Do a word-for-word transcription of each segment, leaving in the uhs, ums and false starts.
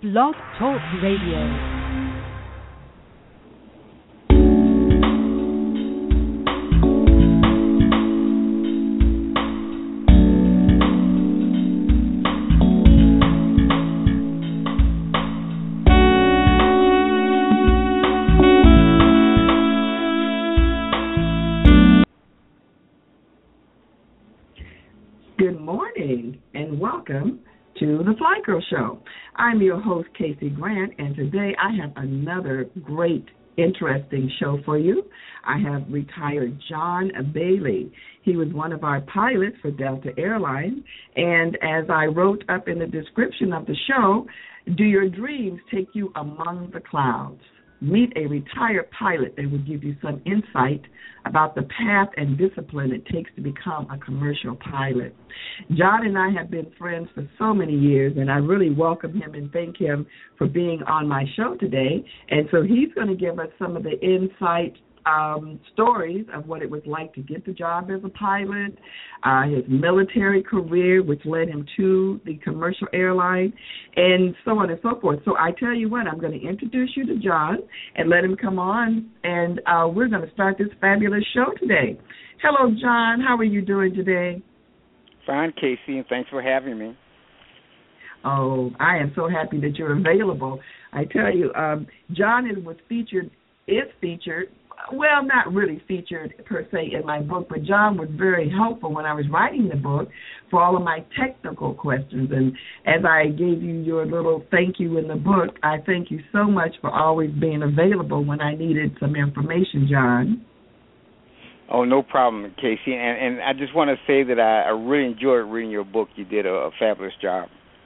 Blog Talk Radio. Good morning and welcome to the Fly Girl Show. I'm your host, Casey Grant, and today I have another great, interesting show for you. I have retired John Bailey. He was one of our pilots for Delta Airlines, and as I wrote up in the description of the show, do your dreams take you among the clouds? Meet a retired pilot that will give you some insight about the path and discipline it takes to become a commercial pilot. John and I have been friends for so many years, and I really welcome him and thank him for being on my show today. And so he's going to give us some of the insight Um, stories of what it was like to get the job as a pilot, uh, his military career, which led him to the commercial airline, and so on and so forth. So I tell you what, I'm going to introduce you to John and let him come on, and uh, we're going to start this fabulous show today. Hello, John. How are you doing today? Fine, Casey, and thanks for having me. Oh, I am so happy that you're available. I tell you, um, John is, was featured, is featured, well, not really featured per se in my book, but John was very helpful when I was writing the book for all of my technical questions. And as I gave you your little thank you in the book, I thank you so much for always being available when I needed some information, John. Oh, no problem, Casey. And, and I just want to say that I, I really enjoyed reading your book. You did a, a fabulous job.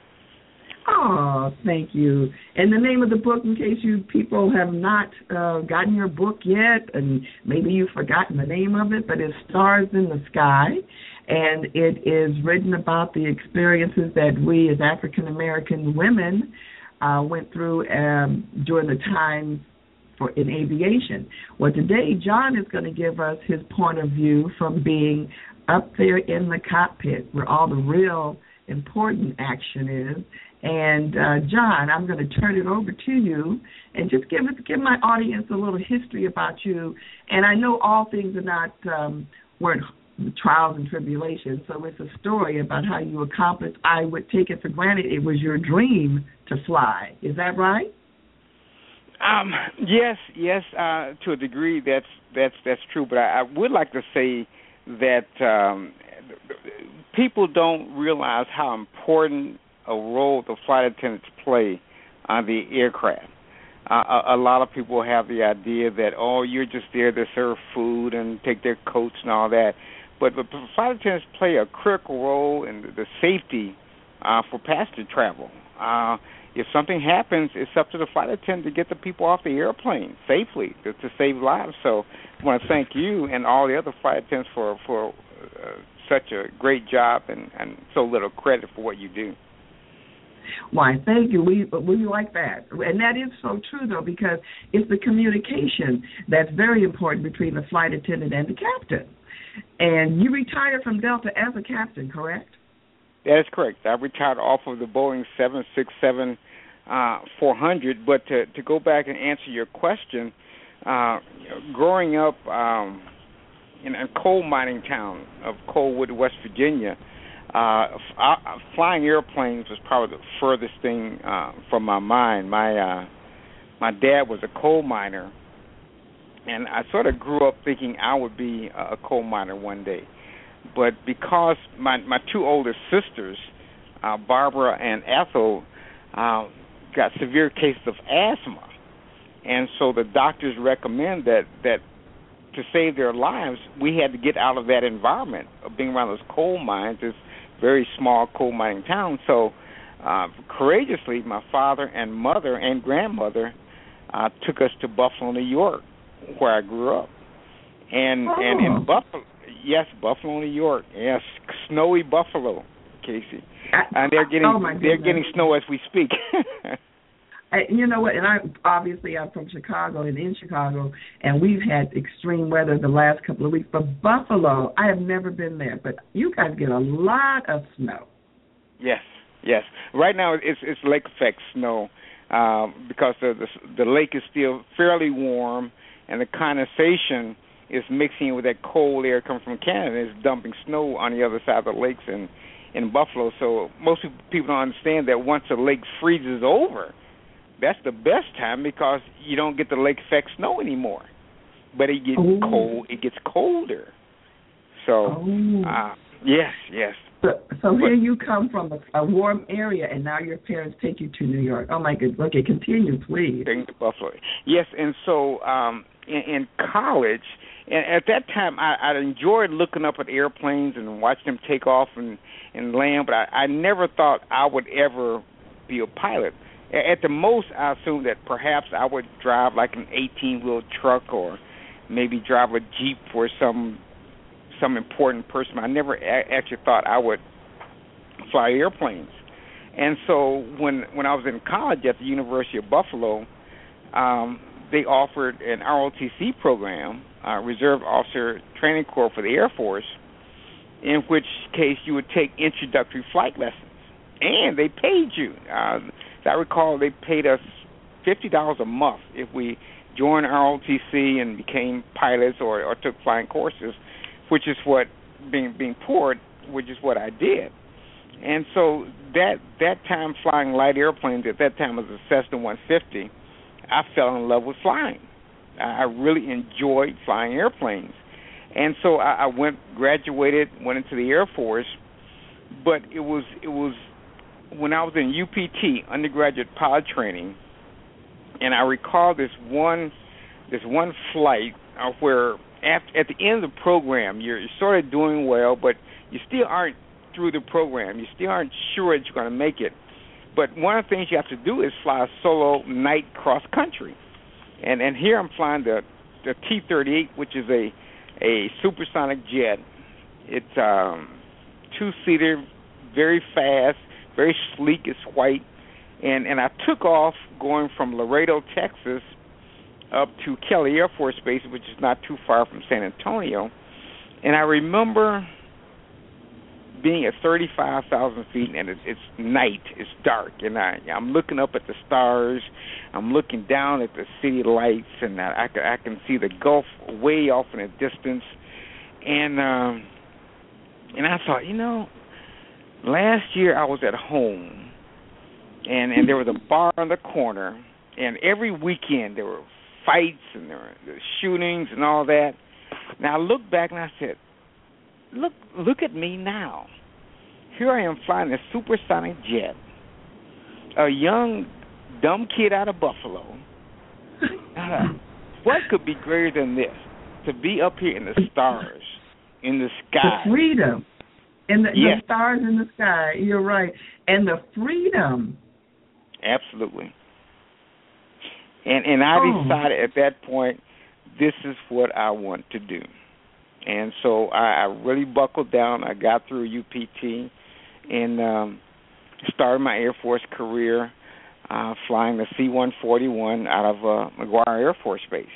Oh, thank you. And the name of the book, in case you people have not uh, gotten your book yet, and maybe you've forgotten the name of it, but it's Stars in the Sky, and it is written about the experiences that we as African-American women uh, went through um, during the time for in aviation. Well, today John is going to give us his point of view from being up there in the cockpit where all the real important action is. And, uh, John, I'm going to turn it over to you and just give us, give my audience a little history about you. And I know all things are not, um, weren't trials and tribulations, so it's a story about how you accomplished. I would take it for granted it was your dream to fly. Is that right? Um, yes, yes, uh, to a degree that's that's that's true. But I, I would like to say that um, people don't realize how important a role the flight attendants play on the aircraft. Uh, a, a lot of people have the idea that, oh, you're just there to serve food and take their coats and all that. But the flight attendants play a critical role in the, the safety uh, for passenger travel. Uh, if something happens, it's up to the flight attendant to get the people off the airplane safely to, to save lives. So I want to thank you and all the other flight attendants for, for uh, such a great job and, and so little credit for what you do. Why, thank you. We we like that. And that is so true, though, because it's the communication that's very important between the flight attendant and the captain. And you retired from Delta as a captain, correct? That is correct. I retired off of the Boeing seven sixty-seven four hundred. But to, to go back and answer your question, uh, growing up um, in a coal mining town of Coalwood, West Virginia, Uh, f- flying airplanes was probably the furthest thing uh, from my mind. My uh, my dad was a coal miner, and I sort of grew up thinking I would be a coal miner one day. But because my my two older sisters, uh, Barbara and Ethel, uh, got severe cases of asthma, and so the doctors recommend that that to save their lives, we had to get out of that environment of being around those coal mines. It's very small coal mining town. So uh, courageously, my father and mother and grandmother uh, took us to Buffalo, New York, where I grew up. And oh. and in Buffalo, yes, Buffalo, New York, yes, snowy Buffalo, Casey. And they're getting oh they're getting snow as we speak. You know what, and I obviously I'm from Chicago and in Chicago, and we've had extreme weather the last couple of weeks. But Buffalo, I have never been there, but you guys get a lot of snow. Yes, yes. Right now it's it's lake effect snow, um, because the, the the lake is still fairly warm, and the condensation is mixing with that cold air coming from Canada. And it's dumping snow on the other side of the lakes in in Buffalo. So most people don't understand that once the lake freezes over, that's the best time because you don't get the lake effect snow anymore. But it gets oh. cold. It gets colder. So, oh. uh, yes, yes. So, so but, here you come from a, a warm area, and now your parents take you to New York. Oh, my goodness. Okay, continue, please. To Buffalo. Yes, and so um, in, in college, and at that time, I, I enjoyed looking up at airplanes and watching them take off and, and land, but I, I never thought I would ever be a pilot. At the most, I assumed that perhaps I would drive like an eighteen-wheel truck or maybe drive a Jeep for some some important person. I never a- actually thought I would fly airplanes. And so when when I was in college at the University of Buffalo, um, they offered an R O T C program, uh, Reserve Officer Training Corps for the Air Force, in which case you would take introductory flight lessons. And they paid you. Uh, as I recall, they paid us fifty dollars a month if we joined R O T C and became pilots or, or took flying courses, which is what, being being poor, which is what I did. And so that that time flying light airplanes, at that time was a Cessna one fifty, I fell in love with flying. I really enjoyed flying airplanes. And so I, I went, graduated, went into the Air Force, but it was it was when I was in U P T, undergraduate pilot training, and I recall this one this one flight uh, where after, at the end of the program, you're, you're sort of doing well, but you still aren't through the program. You still aren't sure that you're going to make it. But one of the things you have to do is fly a solo night cross country. And and here I'm flying the the T thirty-eight, which is a a supersonic jet. It's um, two-seater, very fast, very sleek. It's white. And, and I took off going from Laredo, Texas, up to Kelly Air Force Base, which is not too far from San Antonio. And I remember being at thirty-five thousand feet, and it's, it's night, it's dark, and I, I'm looking up at the stars, I'm looking down at the city lights, and I, I, I can see the Gulf way off in the distance. And um, and I thought, you know, last year I was at home, and, and there was a bar on the corner, and every weekend there were fights and there were, there were shootings and all that. Now I looked back and I said, look look at me now. Here I am flying a supersonic jet, a young, dumb kid out of Buffalo. Uh, what could be greater than this? To be up here in the stars, in the sky. The freedom. In the, yes. the stars in the sky, you're right. And the freedom. Absolutely. And and I oh. decided at that point, this is what I want to do. And so I, I really buckled down. I got through U P T and um, started my Air Force career uh, flying the C one forty-one out of uh, McGuire Air Force Base.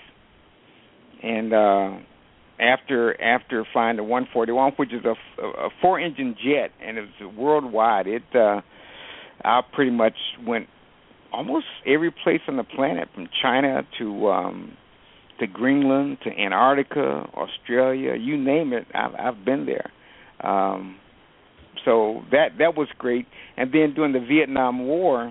And uh, after after flying the one forty-one, which is a, a four-engine jet, and it was worldwide, it uh, I pretty much went almost every place on the planet, from China to um, to Greenland, to Antarctica, Australia, you name it, I've, I've been there. Um, so that that was great. And then during the Vietnam War,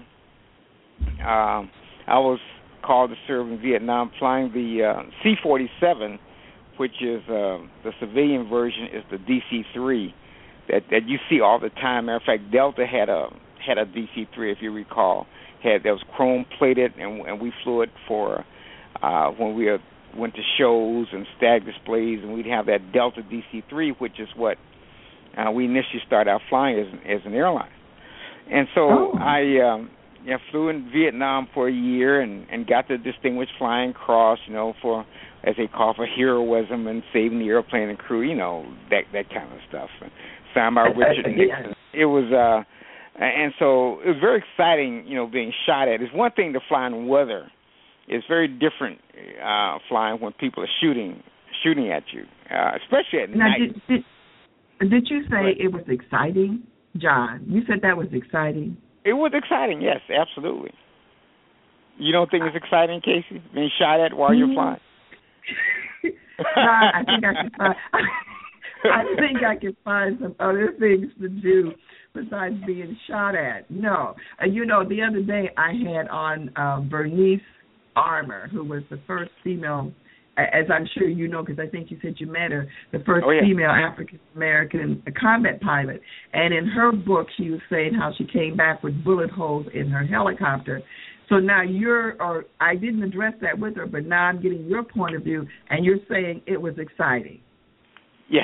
um, I was called to serve in Vietnam, flying the uh, C forty-seven, which is uh, the civilian version, is the D C three that that you see all the time. Matter of fact, Delta had a had a D C three, if you recall, had that was chrome plated, and, and we flew it for uh, when we were went to shows and stag displays, and we'd have that Delta D C three, which is what uh, we initially started out flying as, as an airline. And so oh. I um, yeah, flew in Vietnam for a year and, and got the Distinguished Flying Cross, you know, for, as they call, for heroism and saving the airplane and crew, you know, that that kind of stuff. Signed by Richard Nixon. It was, uh, and so it was very exciting, you know, being shot at. It's one thing to fly in weather. It's very different uh, flying when people are shooting shooting at you, uh, especially at now, night. Did, did, did you say it was exciting, John? You said that was exciting? It was exciting, yes, absolutely. You don't think it's exciting, Casey, being shot at while you're flying? No, I think I can find. I think I can find some other things to do besides being shot at. No, uh, you know, the other day I had on uh, Bernice Armour, who was the first female, as I'm sure you know, because I think you said you met her, the first oh, yeah. female African American combat pilot. And in her book, she was saying how she came back with bullet holes in her helicopter. So now you're, or I didn't address that with her, but now I'm getting your point of view, and you're saying it was exciting. Yes.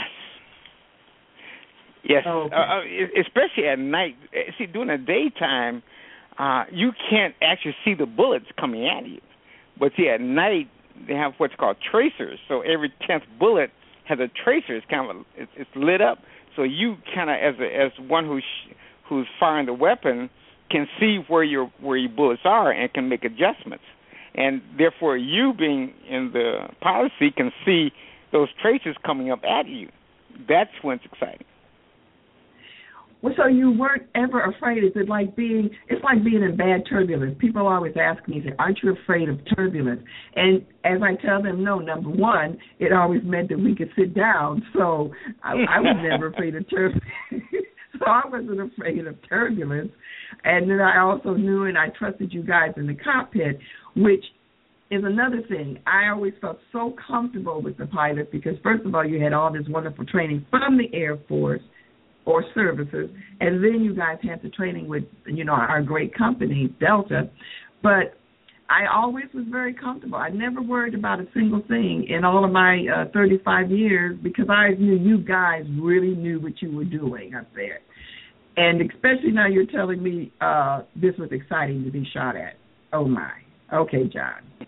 Yes, okay. uh, especially at night. See, during the daytime, uh, you can't actually see the bullets coming at you. But see, at night, they have what's called tracers. So every tenth bullet has a tracer. It's kind of it's, it's lit up. So you kind of, as a, as one who's who's firing the weapon, can see where your where your bullets are and can make adjustments. And therefore, you being in the pilot seat can see those tracers coming up at you. That's when it's exciting. Well, so you weren't ever afraid? Is it like being? It's like being in bad turbulence. People always ask me, "Aren't you afraid of turbulence?" And as I tell them, no. Number one, it always meant that we could sit down, so I, I was never afraid of turbulence. So I wasn't afraid of turbulence. And then I also knew and I trusted you guys in the cockpit, which is another thing. I always felt so comfortable with the pilot because, first of all, you had all this wonderful training from the Air Force or services, and then you guys had the training with, you know, our great company, Delta. But I always was very comfortable. I never worried about a single thing in all of my uh, thirty-five years because I knew you guys really knew what you were doing up there. And especially now you're telling me uh, this was exciting to be shot at. Oh, my. Okay, John.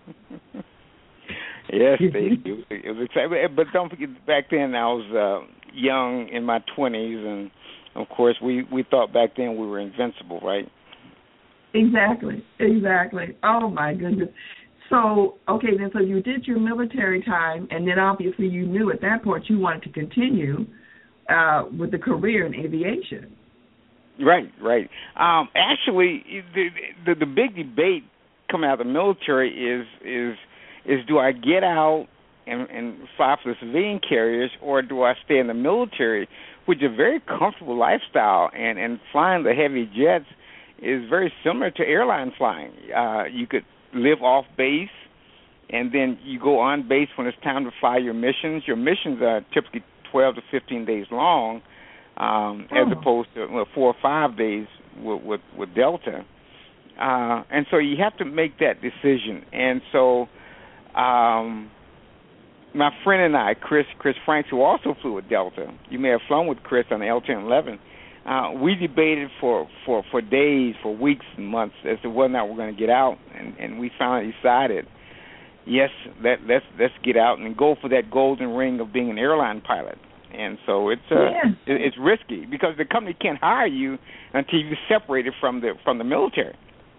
Yes, Stacey. It was, it was exciting. But don't forget, back then I was uh, young in my twenties, and, of course, we, we thought back then we were invincible, right? Exactly, exactly. Oh, my goodness. So, okay, then, so you did your military time, and then obviously you knew at that point you wanted to continue uh, with the career in aviation. Right, right. Um, actually, the, the the big debate coming out of the military is is is do I get out and, and fly for the civilian carriers, or do I stay in the military, which is a very comfortable lifestyle, and, and flying the heavy jets is very similar to airline flying. Uh, you could live off base, and then you go on base when it's time to fly your missions. Your missions are typically twelve to fifteen days long, um, oh. as opposed to well, four or five days with, with, with Delta. Uh, and so you have to make that decision. And so um, my friend and I, Chris Chris Franks, who also flew with Delta, you may have flown with Chris on the L ten eleven, uh, we debated for, for, for days, for weeks and months as to whether or not we're going to get out. And, and we finally decided, yes, let, let's let's get out and go for that golden ring of being an airline pilot. And so it's uh, yeah. it, it's risky because the company can't hire you until you're separated from the from the military.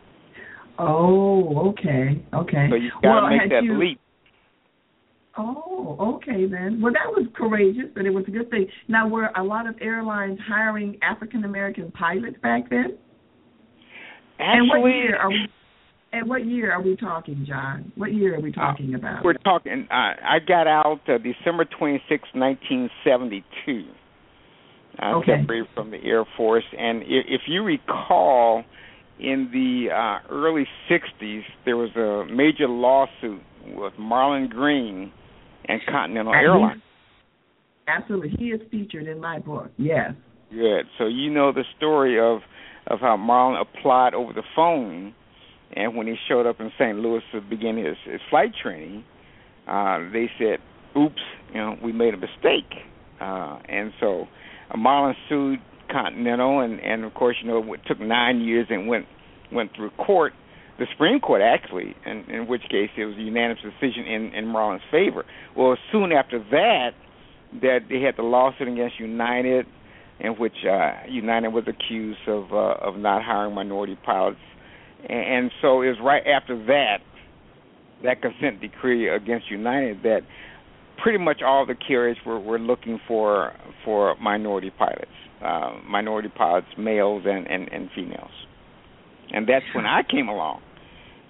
Oh, okay, okay. So you got to well, make that you... leap. Oh, okay then. Well, that was courageous, and it was a good thing. Now, were a lot of airlines hiring African American pilots back then? Actually, and what year are we? And what year are we talking, John? What year are we talking uh, about? We're talking. Uh, I got out uh, December twenty-sixth, nineteen seventy-two. I okay. separated from the Air Force, and if, if you recall, in the uh, early sixties, there was a major lawsuit with Marlon Green and Continental and Airlines. Absolutely, he is featured in my book. Yes. Good. So you know the story of of how Marlon applied over the phone. And when he showed up in Saint Louis to begin his, his flight training, uh, they said, oops, you know, we made a mistake. Uh, and so uh, Marlon sued Continental, and, and, of course, you know, it took nine years and went went through court, the Supreme Court, actually, in, in which case it was a unanimous decision in, in Marlon's favor. Well, soon after that, that they had the lawsuit against United, in which uh, United was accused of uh, of not hiring minority pilots. And so it was right after that, that consent decree against United, that pretty much all the carriers were, were looking for for minority pilots, uh, minority pilots, males and, and, and females. And that's when I came along.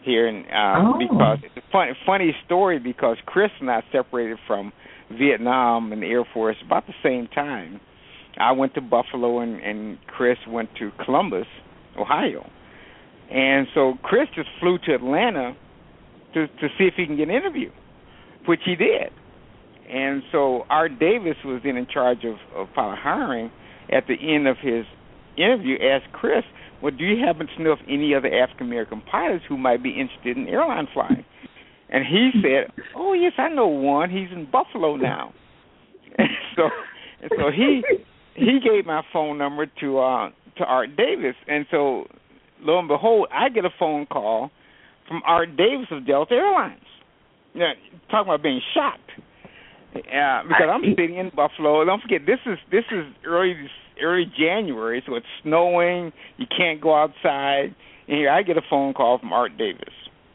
here, in, uh, oh. because it's a fun, funny story because Chris and I separated from Vietnam in the Air Force about the same time. I went to Buffalo, and, and Chris went to Columbus, Ohio. And so Chris just flew to Atlanta to to see if he can get an interview, which he did. And so Art Davis was then in charge of, of pilot hiring. At the end of his interview, asked Chris, well, do you happen to know of any other African-American pilots who might be interested in airline flying? And he said, oh, yes, I know one. He's in Buffalo now. And so and so he he gave my phone number to uh, to Art Davis. And so, lo and behold, I get a phone call from Art Davis of Delta Airlines. Now, talking about being shocked. Uh, because I'm sitting in Buffalo. Don't forget, this is this is early early January, so it's snowing. You can't go outside. And here I get a phone call from Art Davis.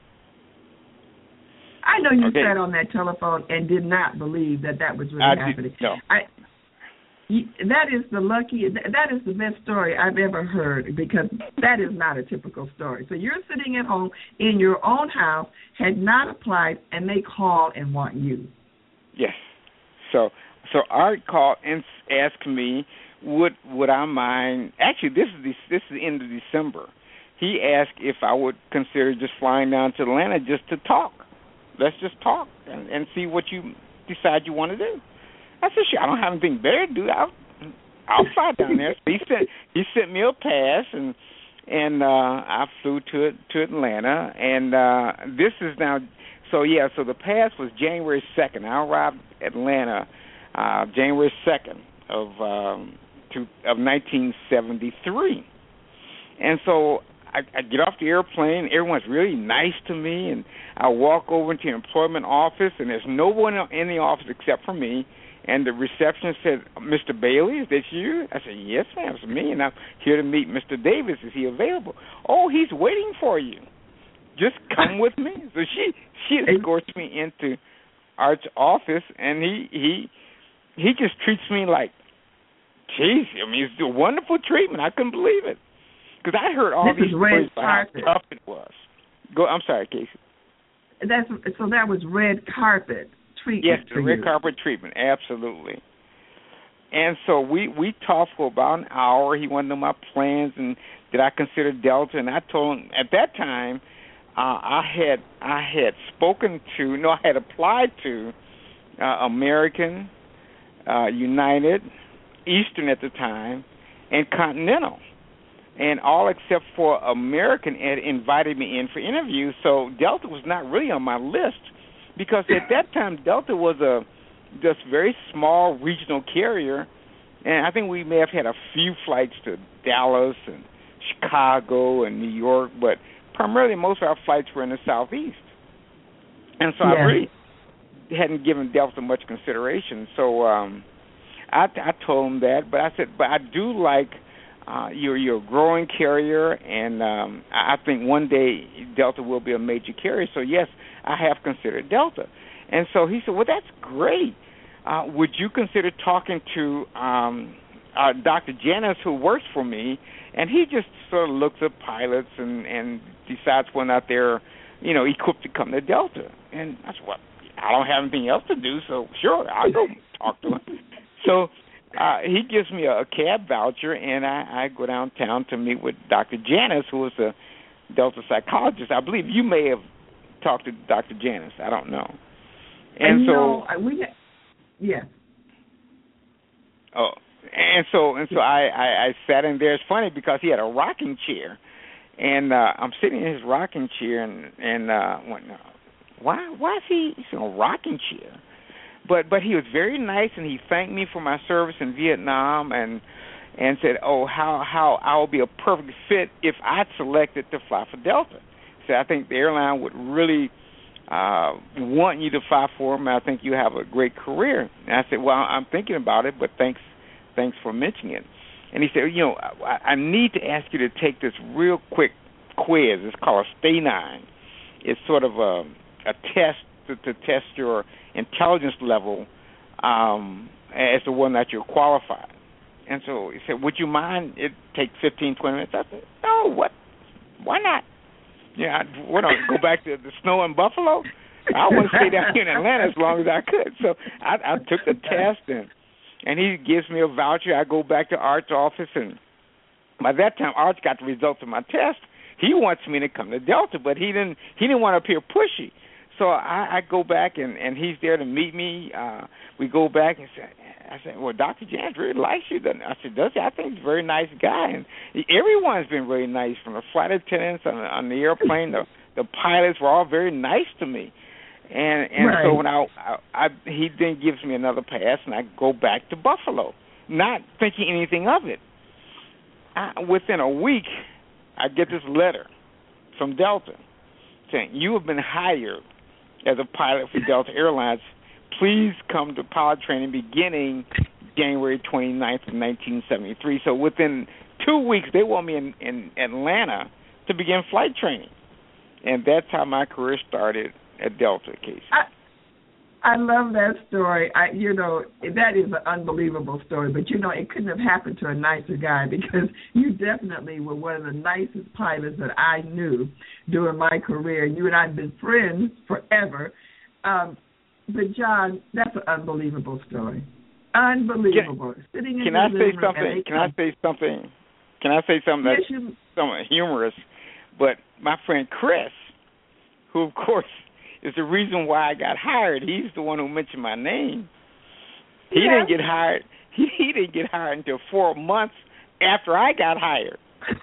I know you okay. sat on that telephone and did not believe that that was really I happening. Did, no. I, you, that is the lucky. That is the best story I've ever heard, because that is not a typical story. So you're sitting at home in your own house, had not applied, and they call and want you. Yes. So so Art called and asked me, would would I mind? Actually, this is the, this is the end of December. He asked if I would consider just flying down to Atlanta just to talk. Let's just talk and, and see what you decide you want to do. I said, sure, I don't have anything better to do. I'll, I'll fly down there. So he sent he sent me a pass, and and uh, I flew to to Atlanta. And uh, this is now, so yeah, so the pass was January second. I arrived at Atlanta uh, January second of um, to, of nineteen seventy-three. And so I, I get off the airplane. Everyone's really nice to me, and I walk over into the employment office, and there's no one in the office except for me. And the receptionist said, Mister Bailey, is that you? I said, yes, ma'am, it's me, and I'm here to meet Mister Davis. Is he available? Oh, he's waiting for you. Just come with me. So she she escorts me into Art's office, and he he he just treats me like, geez, I mean, it's a wonderful treatment. I couldn't believe it. Because I heard all this these stories about how tough it was. Go. I'm sorry, Casey. That's so. That was red carpet treatment. Yes, for the red you. carpet treatment, absolutely. And so we we talked for about an hour. He wanted to know my plans and did I consider Delta, and I told him at that time uh, I had I had spoken to no, I had applied to uh, American, uh, United, Eastern at the time, and Continental. And all except for American had invited me in for interviews, so Delta was not really on my list because at that time Delta was a just very small regional carrier, and I think we may have had a few flights to Dallas and Chicago and New York, but primarily most of our flights were in the Southeast. And so yeah. I really hadn't given Delta much consideration. So um, I, I told him that, but I said, but I do like Uh, you're you're a growing carrier, and um, I think one day Delta will be a major carrier. So yes, I have considered Delta. And so he said, well, that's great. Uh, would you consider talking to um, uh, Doctor Janis, who works for me? And he just sort of looks at pilots and, and decides whether or not they're, you know, equipped to come to Delta. And I said, well, I don't have anything else to do, so sure, I'll go talk to him. So Uh, he gives me a, a cab voucher, and I, I go downtown to meet with Doctor Janis, who is a Delta psychologist. I believe you may have talked to Doctor Janis. I don't know. And, and so, no, we, yeah. Oh, and so and so I, I, I sat in there. It's funny because he had a rocking chair, and uh, I'm sitting in his rocking chair, and and uh, went, why why is he he's in a rocking chair? But but he was very nice, and he thanked me for my service in Vietnam, and and said, oh, how how I will be a perfect fit if I selected to fly for Delta. He said, I think the airline would really uh, want you to fly for them, and I think you have a great career. And I said, well, I'm thinking about it, but thanks thanks for mentioning it. And he said, you know, I, I need to ask you to take this real quick quiz. It's called a Stay Nine. It's sort of a, a test to, to test your intelligence level um, as to whether or not you're qualified. And so he said, would you mind it take fifteen, twenty minutes? I said, no, what? Why not? Yeah, I, what, I go back to the snow in Buffalo? I want to stay down here in Atlanta as long as I could. So I, I took the test, and and he gives me a voucher. I go back to Art's office, and by that time, Art got the results of my test. He wants me to come to Delta, but he didn't. He didn't want to appear pushy. So I, I go back, and, and he's there to meet me. Uh, we go back and say, I said, well, Doctor Jans really likes you. I said, does he? I think he's a very nice guy. And everyone's been very nice, from the flight attendants on, on the airplane. The, the pilots were all very nice to me. And and right. so when I, I, I he then gives me another pass, and I go back to Buffalo, not thinking anything of it. I, within a week, I get this letter from Delta saying, you have been hired as a pilot for Delta Airlines. Please come to pilot training beginning January twenty-ninth of nineteen seventy-three. So within two weeks, they want me in, in Atlanta to begin flight training. And that's how my career started at Delta, Casey. I, I love that story. I, you know, that is an unbelievable story. But, you know, it couldn't have happened to a nicer guy, because you definitely were one of the nicest pilots that I knew during my career. You and I have been friends forever. Um, but, John, that's an unbelievable story. Unbelievable. Can, Sitting in can the I say something? Can I say something? Can I say something that's yes, you, somewhat humorous? But my friend Chris, who, of course, is the reason why I got hired. He's the one who mentioned my name. He yeah. didn't get hired. He, he didn't get hired until four months after I got hired.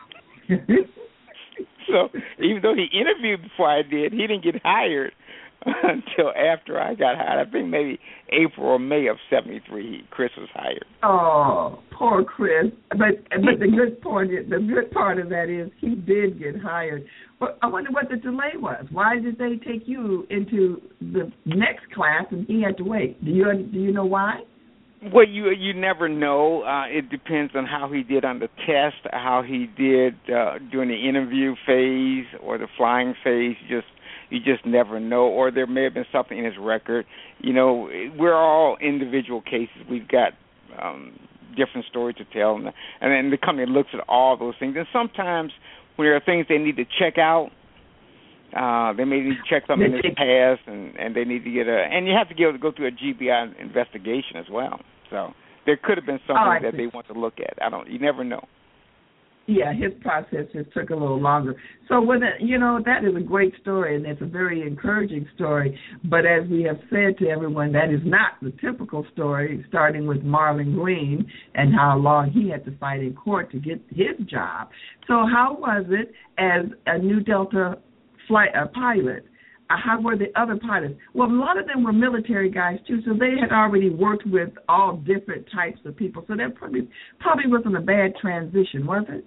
So even though he interviewed before I did, he didn't get hired until after I got hired. I think maybe April or May of seventy-three, Chris was hired. Oh, poor Chris. But but the good part the good part of that is he did get hired. But I wonder what the delay was. Why did they take you into the next class and he had to wait? Do you do you know why? Well, you you never know. Uh, it depends on how he did on the test, how he did uh, during the interview phase or the flying phase. You just you just never know. Or there may have been something in his record. You know, we're all individual cases. We've got um, different stories to tell, and, and then the company looks at all those things. And sometimes when there are things they need to check out, uh, they may need to check something in his past, and, and they need to get a, and you have to be able to go through a G B I investigation as well. So there could have been something oh, that they want to look at. I don't, you never know. Yeah, his process just took a little longer. So, when it, you know, that is a great story, and it's a very encouraging story. But as we have said to everyone, that is not the typical story, starting with Marlon Green and how long he had to fight in court to get his job. So how was it as a new Delta flight a pilot? Uh, how were the other pilots? Well, a lot of them were military guys, too, so they had already worked with all different types of people. So that probably probably wasn't a bad transition, was it?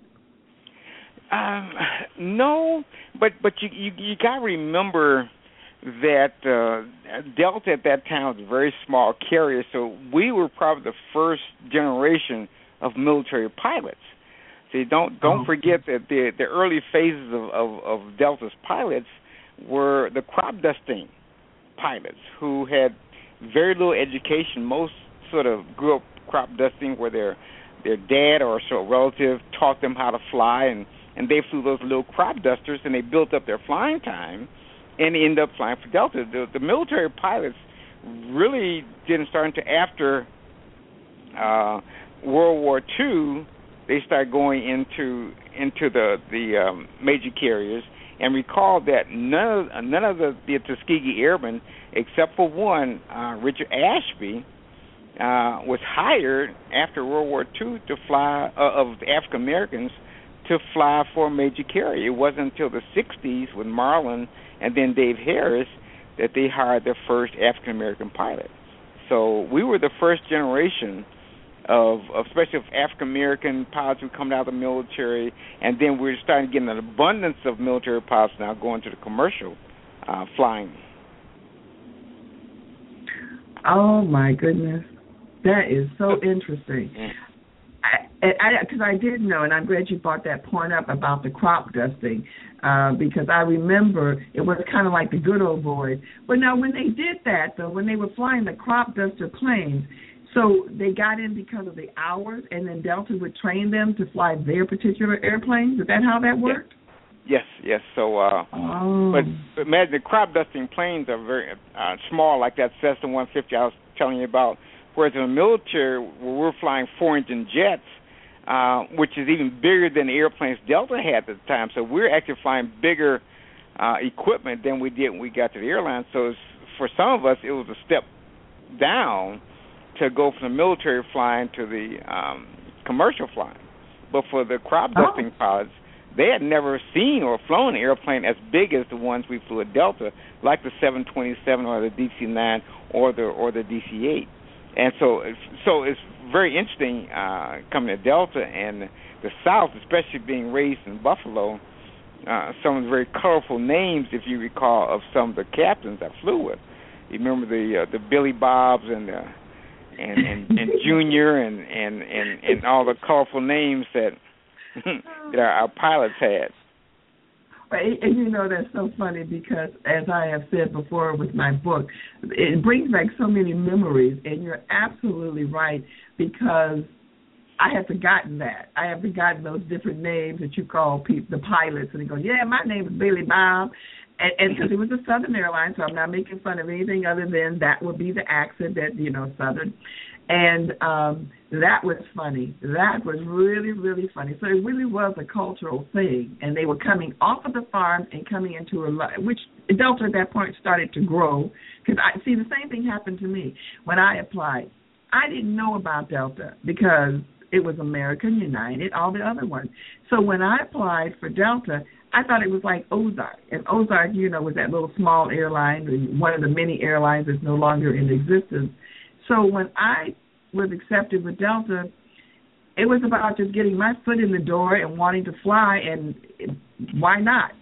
Um, no, but but you you, you got to remember that uh, Delta at that time was a very small carrier, so we were probably the first generation of military pilots. See, don't don't oh. forget that the the early phases of, of, of Delta's pilots were the crop dusting pilots who had very little education. Most sort of grew up crop dusting, where their their dad or so relative taught them how to fly, and and they flew those little crop dusters, and they built up their flying time, and ended up flying for Delta. The, the military pilots really didn't start until after uh, World War Two. They started going into into the the um, major carriers, and recall that none of none of the, the Tuskegee Airmen, except for one, uh, Richard Ashby, uh, was hired after World War Two to fly uh, of African Americans. To fly for a major carrier. It wasn't until the sixties with Marlon and then Dave Harris that they hired their first African-American pilot. So we were the first generation of, of especially of African-American pilots who come out of the military, and then we're starting to get an abundance of military pilots now going to the commercial uh, flying. Oh, my goodness. That is so interesting. Yeah. Because I, I, I did know, and I'm glad you brought that point up about the crop dusting, uh, because I remember it was kind of like the good old boys. But now, when they did that, though, when they were flying the crop duster planes, so they got in because of the hours, and then Delta would train them to fly their particular airplanes? Is that how that worked? Yes, yes. So, uh, oh. but imagine the crop dusting planes are very uh, small, like that Cessna one fifty I was telling you about. Whereas in the military, where we're flying four-engine jets, uh, which is even bigger than the airplanes Delta had at the time. So we're actually flying bigger uh, equipment than we did when we got to the airline. So it's, for some of us, it was a step down to go from the military flying to the um, commercial flying. But for the crop dusting oh. pilots, they had never seen or flown an airplane as big as the ones we flew at Delta, like the seven twenty-seven or the D C nine or the or the D C eight. And so, so it's very interesting uh, coming to Delta and the South, especially being raised in Buffalo. Uh, some of the very colorful names, if you recall, of some of the captains I flew with. You remember the uh, the Billy Bobs and the and and, and Junior and, and, and, and all the colorful names that. that our, our pilots had. And you know, that's so funny because, as I have said before with my book, it brings back so many memories, and you're absolutely right because I had forgotten that. I had forgotten those different names that you call people, the pilots, and they go, yeah, my name is Billy Bob, and because it was a Southern airline, so I'm not making fun of anything other than that would be the accent that, you know, Southern. And um, that was funny. That was really, really funny. So it really was a cultural thing. And they were coming off of the farm and coming into a life, which Delta at that point started to grow. Because, I see, the same thing happened to me when I applied. I didn't know about Delta because it was American, United, all the other ones. So when I applied for Delta, I thought it was like Ozark. And Ozark, you know, was that little small airline, one of the many airlines that's no longer in existence. So when I was accepted with Delta, it was about just getting my foot in the door and wanting to fly, and why not?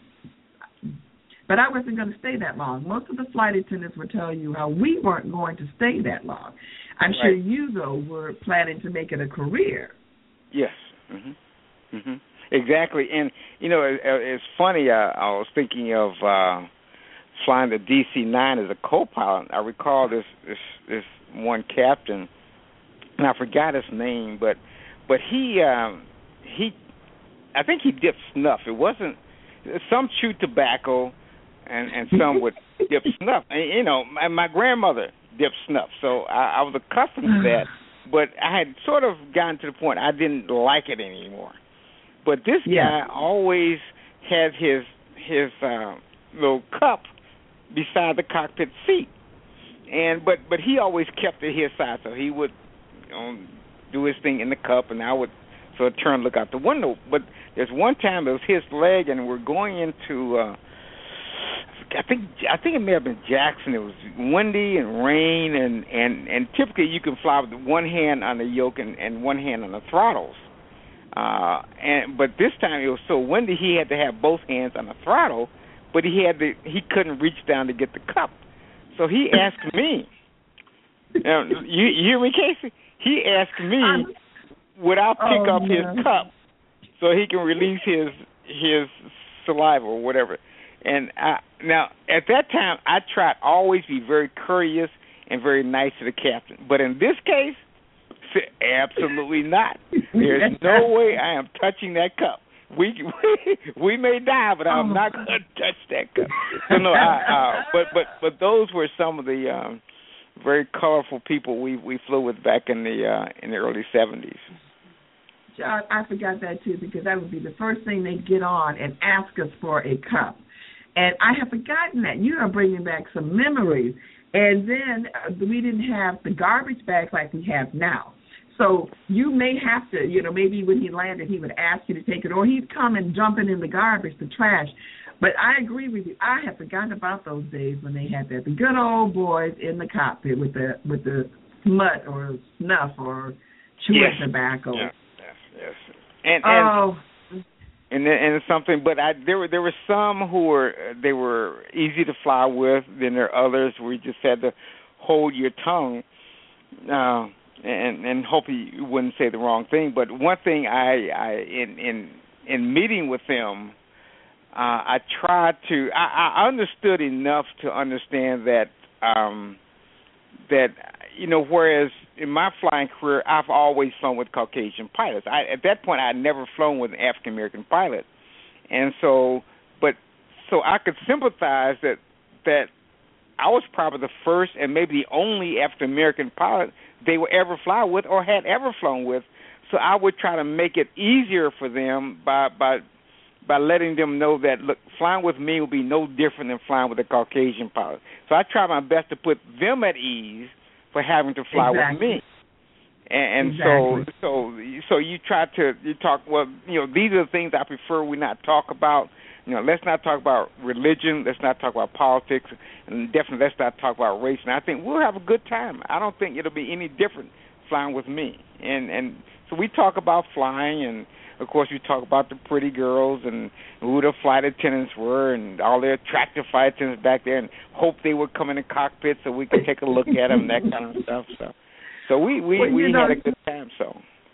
But I wasn't going to stay that long. Most of the flight attendants would tell you how we weren't going to stay that long. I'm right. sure you, though, were planning to make it a career. Yes. Mm-hmm. Mm-hmm. Exactly. And, you know, it, it's funny, uh, I was thinking of uh, flying the D C nine as a co-pilot. I recall this, this, this one captain, and I forgot his name, but but he um, he I think he dipped snuff. It wasn't some chewed tobacco, and, and some would dip snuff. And, you know, my, my grandmother dipped snuff, so I, I was accustomed to that. But I had sort of gotten to the point I didn't like it anymore. But this yeah. guy always had his his uh, little cup beside the cockpit seat. And but but he always kept it his side, so he would, you know, do his thing in the cup, and I would sort of turn, look out the window. But there's one time it was his leg, and we're going into, uh, I think I think it may have been Jackson. It was windy and rain, and, and, and typically you can fly with one hand on the yoke and, and one hand on the throttles. Uh, and but this time it was so windy he had to have both hands on the throttle, but he had to he couldn't reach down to get the cup. So he asked me, uh, you, you hear me, Casey? He asked me would I pick oh, up no. his cup so he can release his his saliva or whatever. And I, now, at that time, I tried to always be very courteous and very nice to the captain. But in this case, absolutely not. There's no way I am touching that cup. We we, we may die, but I'm oh. not going to touch that cup. So no, I, uh, but but but those were some of the um, very colorful people we, we flew with back in the uh, in the early seventies. John, I forgot that too because that would be the first thing they'd get on and ask us for a cup. And I have forgotten that. You are bringing back some memories. And then uh, we didn't have the garbage bags like we have now. So you may have to, you know, maybe when he landed, he would ask you to take it, or he'd come and dump it in the garbage, the trash. But I agree with you. I have forgotten about those days when they had that. The good old boys in the cockpit with the with the smut or snuff or chewing yes. tobacco. Yes, yes, yes. And, and oh. And and something, but I, there were there were some who were they were easy to fly with. Then there are others where you just had to hold your tongue, uh, and and hope you wouldn't say the wrong thing. But one thing I, I in in in meeting with them, uh, I tried to I, I understood enough to understand that um, that you know whereas in my flying career, I've always flown with Caucasian pilots. I, at that point, I had never flown with an African-American pilot. And so, but so I could sympathize that that I was probably the first and maybe the only African American pilot they would ever fly with or had ever flown with. So I would try to make it easier for them by by by letting them know that, look, flying with me will be no different than flying with a Caucasian pilot. So I try my best to put them at ease for having to fly exactly. with me. And, and exactly. so so so you try to you talk, well, you know, these are the things I prefer we not talk about. You know, let's not talk about religion. Let's not talk about politics. And definitely let's not talk about race. And I think we'll have a good time. I don't think it'll be any different flying with me. And and so we talk about flying, and, of course, we talk about the pretty girls and who the flight attendants were and all the attractive flight attendants back there, and hope they would come in the cockpit so we could take a look at them, that kind of stuff. So so we, we, well, we know, had a good time, so.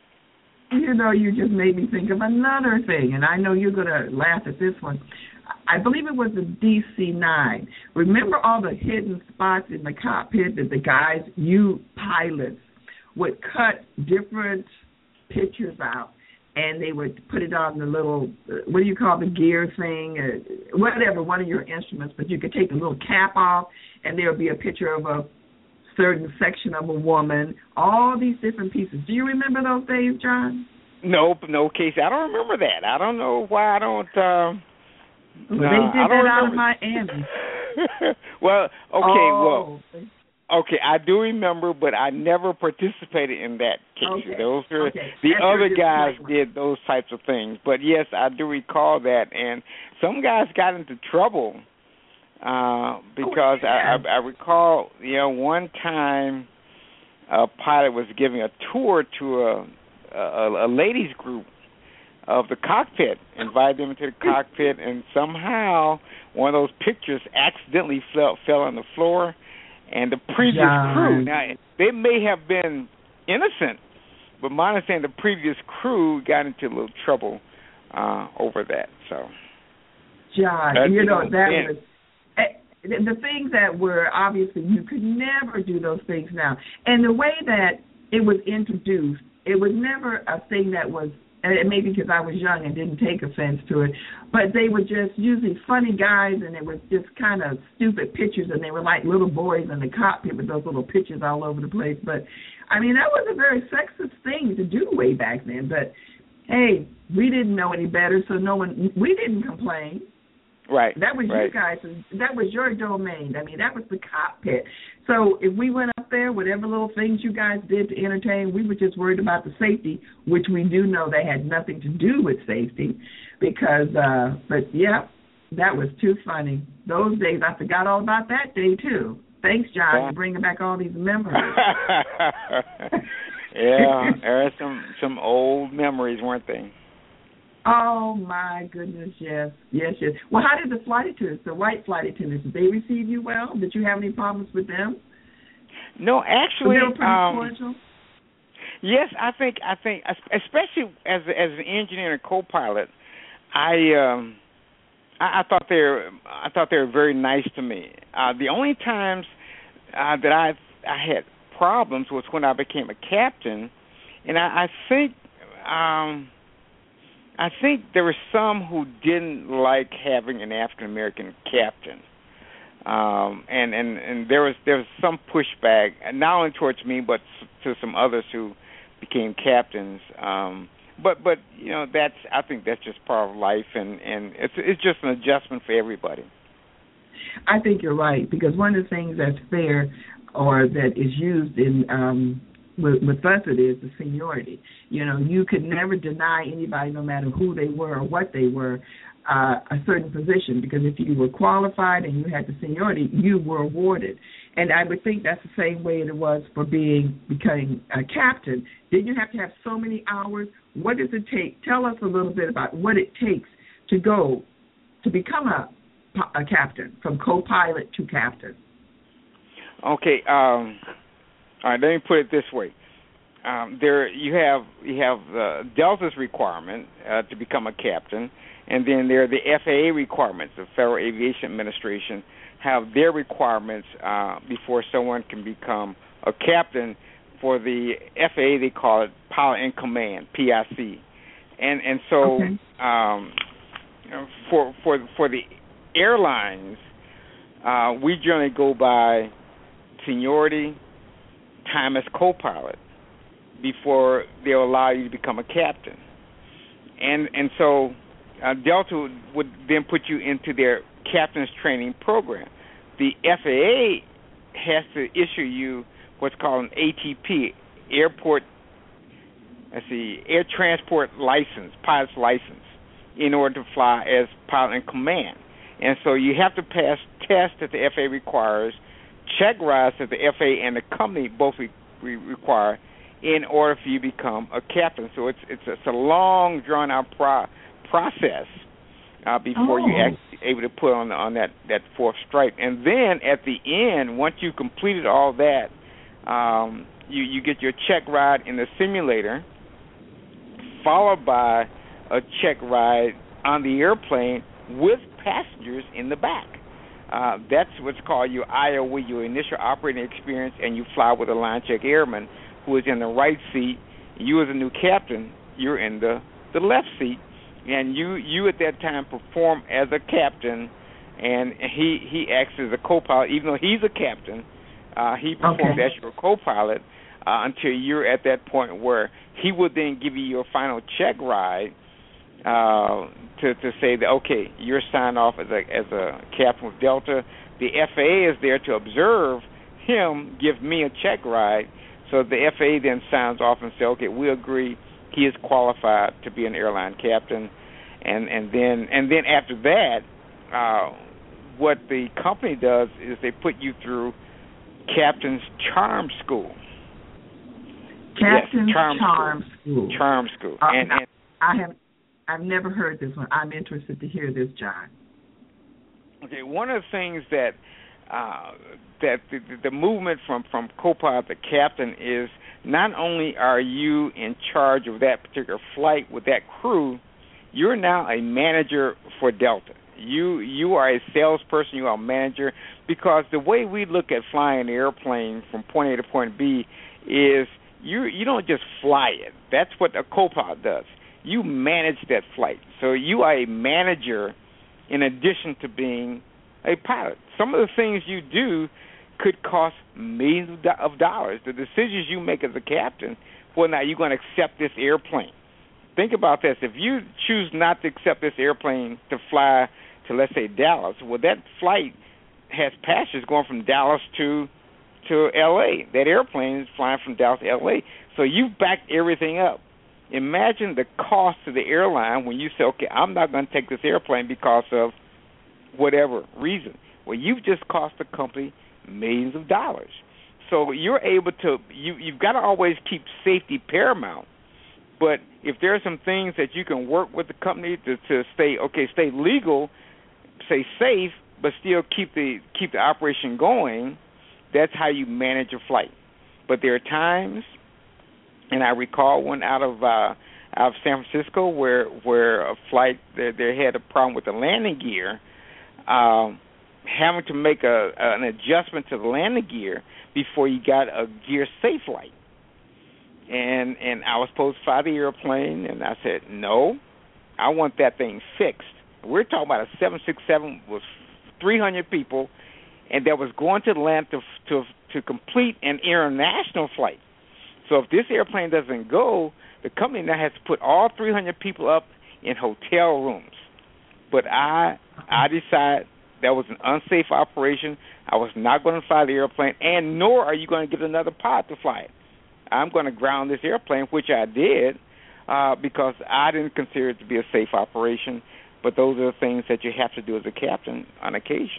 You know, you just made me think of another thing, and I know you're going to laugh at this one. I believe it was the D C nine. Remember all the hidden spots in the cockpit that the guys, you pilots, would cut different pictures out, and they would put it on the little, what do you call the gear thing, uh, whatever, one of your instruments, but you could take the little cap off, and there would be a picture of a certain section of a woman, all these different pieces. Do you remember those days, John? Nope, no, Casey. I don't remember that. I don't know why I don't. Uh, well, no, they did I don't that out of remember. Miami. well, okay, oh. well, okay, I do remember, but I never participated in that case. Okay. Those are okay. the That's other your guys disclaimer. did those types of things. But yes, I do recall that, and some guys got into trouble. Uh, because oh, yeah. I, I, I recall, you know, one time a pilot was giving a tour to a, a, a ladies group of the cockpit, invited them into the cockpit, and somehow one of those pictures accidentally fell, fell on the floor, and the previous John. crew, now, they may have been innocent, but my understanding, the previous crew got into a little trouble uh, over that. So, John, that, you know, know, that then, was... The things that were, obviously, you could never do those things now. And the way that it was introduced, it was never a thing that was, and maybe because I was young and didn't take offense to it, but they were just usually funny guys, and it was just kind of stupid pictures, and they were like little boys in the cockpit with those little pictures all over the place. But, I mean, that was a very sexist thing to do way back then. But, hey, we didn't know any better, so no one, we didn't complain. Right. That was right. you guys. That was your domain. I mean, that was the cockpit. So if we went up there, whatever little things you guys did to entertain, we were just worried about the safety, which we do know they had nothing to do with safety. Because, uh, but yeah, that was too funny. Those days, I forgot all about that day too. Thanks, John, yeah. for bringing back all these memories. yeah, there are some some old memories, weren't they? Oh, my goodness, yes, yes, yes. Well, how did the flight attendants, the white flight attendants, did they receive you well? Did you have any problems with them? No, actually, they were pretty um, cordial? Yes, I think, I think, especially as as an engineer and co-pilot, I um, I, I thought they were, I thought they were very nice to me. Uh, the only times uh, that I I had problems was when I became a captain, and I, I think. Um, I think there were some who didn't like having an African American captain, um, and, and, and there was there was some pushback, not only towards me but to some others who became captains. Um, but but you know that's I think that's just part of life, and, and it's it's just an adjustment for everybody. I think you're right, because one of the things that's fair or that is used in um, With, with us, it is the seniority. You know, you could never deny anybody, no matter who they were or what they were, uh, a certain position, because if you were qualified and you had the seniority, you were awarded. And I would think that's the same way it was for being becoming a captain. Didn't you have to have so many hours? What does it take? Tell us a little bit about what it takes to go to become a, a captain, from co-pilot to captain. Okay. Um All right, let me put it this way: um, there you have you have uh, Delta's requirement uh, to become a captain, and then there are the F A A requirements. The Federal Aviation Administration have their requirements uh, before someone can become a captain. For the F A A, they call it Pilot in Command, P I C, and and so okay. um, for for for the airlines, uh, we generally go by seniority, time as co-pilot before they'll allow you to become a captain, and and so uh, Delta would then put you into their captain's training program. The F A A has to issue you what's called an A T P, Airport. Let's see, Air Transport License, pilot's license, in order to fly as pilot in command. And so you have to pass tests that the F A A requires, check rides that the F A A and the company both re- re- require in order for you to become a captain. So it's it's, it's a long, drawn-out pro- process uh, before oh. you're actually able to put on on that, that fourth stripe. And then at the end, once you've completed all that, um, you, you get your check ride in the simulator, followed by a check ride on the airplane with passengers in the back. Uh, that's what's called your I O E, your initial operating experience, and you fly with a line check airman who is in the right seat. You as a new captain, you're in the, the left seat, and you, you at that time perform as a captain, and he, he acts as a co-pilot. Even though he's a captain, uh, he performs okay. as your co-pilot uh, until you're at that point where he would then give you your final check ride uh, to to say that, okay, you're signed off as a as a captain with Delta. The F A A is there to observe him give me a check ride. So the F A A then signs off and says, okay, we agree he is qualified to be an airline captain. And and then and then after that, uh, what the company does is they put you through Captain's Charm School. Captain's yes, Charm, Charm School. School. Charm School. Uh, and, and I have I've never heard this one. I'm interested to hear this, John. Okay, one of the things that uh, that the, the movement from, from co-pilot to captain is not only are you in charge of that particular flight with that crew, you're now a manager for Delta. You you are a salesperson, you are a manager, because the way we look at flying an airplane from point A to point B is you you don't just fly it. That's what a co-pilot does. You manage that flight. So you are a manager in addition to being a pilot. Some of the things you do could cost millions of, do- of dollars. The decisions you make as a captain, well, now you're going to accept this airplane. Think about this. If you choose not to accept this airplane to fly to, let's say, Dallas, well, that flight has passengers going from Dallas to to L A. That airplane is flying from Dallas to L A. So you've backed everything up. Imagine the cost to the airline when you say, okay, I'm not going to take this airplane because of whatever reason. Well, you've just cost the company millions of dollars. So you're able to, you, you've got to always keep safety paramount. But if there are some things that you can work with the company to, to stay, okay, stay legal, stay safe, but still keep the keep the operation going, that's how you manage a flight. But there are times, and I recall one out of uh, out of San Francisco where where a flight they, they had a problem with the landing gear, um, having to make a an adjustment to the landing gear before you got a gear safe light. And and I was supposed to fly the airplane, and I said no, I want that thing fixed. We're talking about a seven sixty-seven with three hundred people, and that was going to land to to to complete an international flight. So if this airplane doesn't go, the company now has to put all three hundred people up in hotel rooms. But I I decided that was an unsafe operation. I was not going to fly the airplane, and nor are you going to get another pilot to fly it. I'm going to ground this airplane, which I did, uh, because I didn't consider it to be a safe operation. But those are the things that you have to do as a captain on occasion.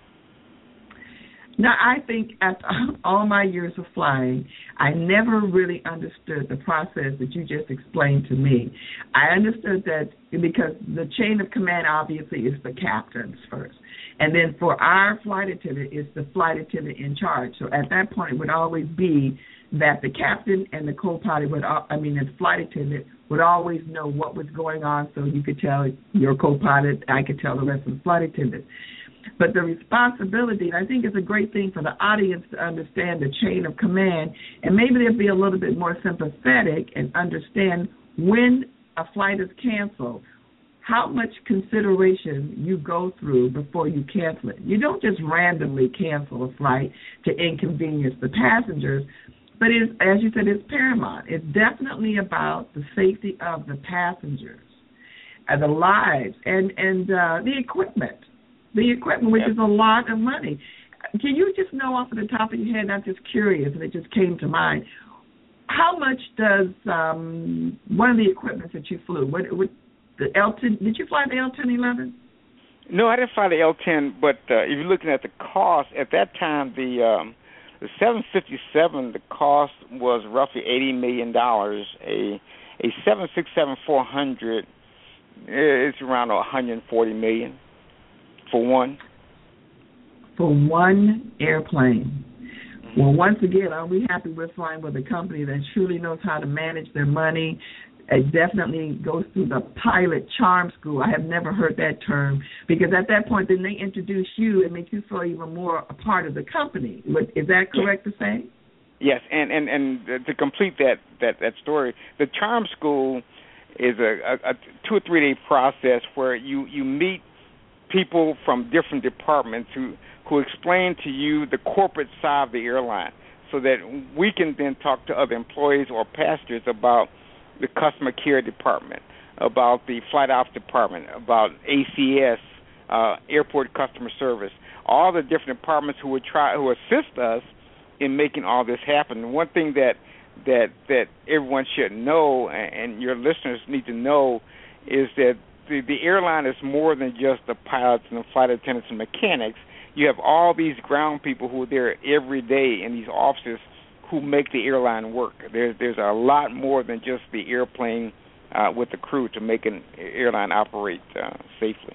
Now, I think after all my years of flying, I never really understood the process that you just explained to me. I understood that because the chain of command obviously is the captain's first. And then for our flight attendant, it's the flight attendant in charge. So at that point, it would always be that the captain and the co-pilot would, I mean, the flight attendant would always know what was going on, so you could tell your co-pilot, I could tell the rest of the flight attendants. But the responsibility, and I think it's a great thing for the audience to understand the chain of command, and maybe they'll be a little bit more sympathetic and understand when a flight is canceled, how much consideration you go through before you cancel it. You don't just randomly cancel a flight to inconvenience the passengers, but it's, as you said, it's paramount. It's definitely about the safety of the passengers, and the lives, and, and uh, the equipment, the equipment, which yep. is a lot of money. Can you just know off of the top of your head, I'm just curious, and it just came to mind, how much does um, one of the equipments that you flew, what, what the L ten, did you fly the L ten eleven? No, I didn't fly the L ten, but uh, if you're looking at the cost, at that time, the um, the seven fifty-seven, the cost was roughly eighty million dollars. A a seven sixty-seven four hundred, it's around one hundred forty million dollars for one. For one airplane. Well, once again, are we happy we're flying with a company that truly knows how to manage their money? It definitely goes through the pilot charm school. I have never heard that term, because at that point, then they introduce you and make you feel even more a part of the company. Is that correct to say? Yes, and, and, and to complete that, that, that story, the charm school is a, a, a two or three day process where you, you meet people from different departments who, who explain to you the corporate side of the airline, so that we can then talk to other employees or passengers about the customer care department, about the flight ops department, about A C S, uh, airport customer service, all the different departments who would try, who assist us in making all this happen. One thing that that that everyone should know, and, and your listeners need to know, is that the, the airline is more than just the pilots and the flight attendants and mechanics. You have all these ground people who are there every day in these offices who make the airline work. There's there's a lot more than just the airplane uh, with the crew to make an airline operate uh, safely.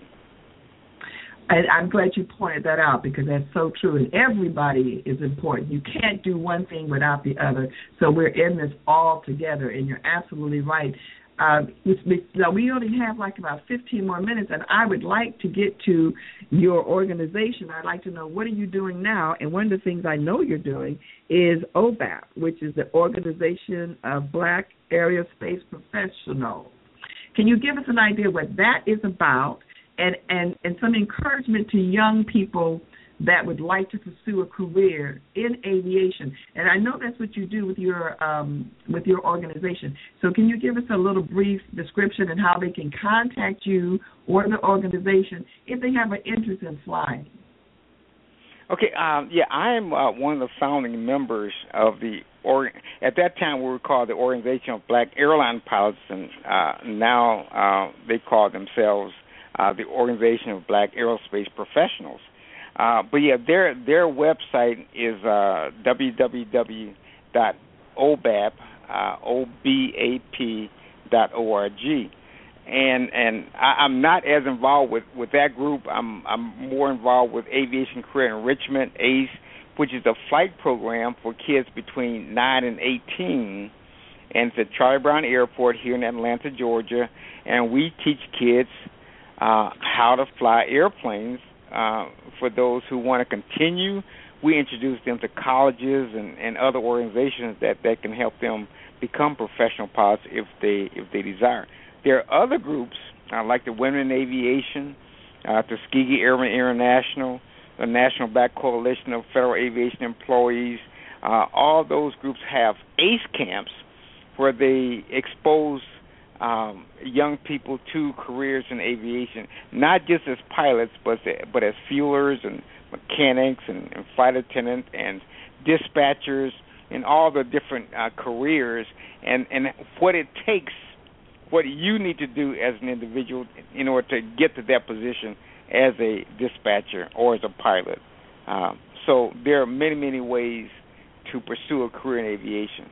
And I'm glad you pointed that out, because that's so true, and everybody is important. You can't do one thing without the other, so we're in this all together, and you're absolutely right. Uh, now, we only have like about fifteen more minutes, and I would like to get to your organization. I'd like to know, what are you doing now? And one of the things I know you're doing is O B A P, which is the Organization of Black Aerospace Professionals. Can you give us an idea what that is about, and, and, and some encouragement to young people that would like to pursue a career in aviation? And I know that's what you do with your um, with your organization. So can you give us a little brief description and how they can contact you or the organization if they have an interest in flying? Okay, um, yeah, I'm uh, one of the founding members of the, or at that time we were called the Organization of Black Airline Pilots, and uh, now uh, they call themselves uh, the Organization of Black Aerospace Professionals. Uh, but yeah, their their website is uh, w w w dot o b a p, uh, O B A P dot org, and and I, I'm not as involved with, with that group. I'm I'm more involved with Aviation Career Enrichment, A C E, which is a flight program for kids between nine and eighteen, and it's at Charlie Brown Airport here in Atlanta, Georgia, and we teach kids uh, how to fly airplanes. Uh, for those who want to continue, we introduce them to colleges and, and other organizations that, that can help them become professional pilots if they if they desire. There are other groups uh, like the Women in Aviation, uh, Tuskegee Airmen International, the National Black Coalition of Federal Aviation Employees. Uh, all those groups have A C E camps where they expose Um, young people to careers in aviation, not just as pilots, but but as fuelers and mechanics and, and flight attendants and dispatchers and all the different uh, careers, and, and what it takes, what you need to do as an individual in order to get to that position as a dispatcher or as a pilot. Um, so there are many, many ways to pursue a career in aviation.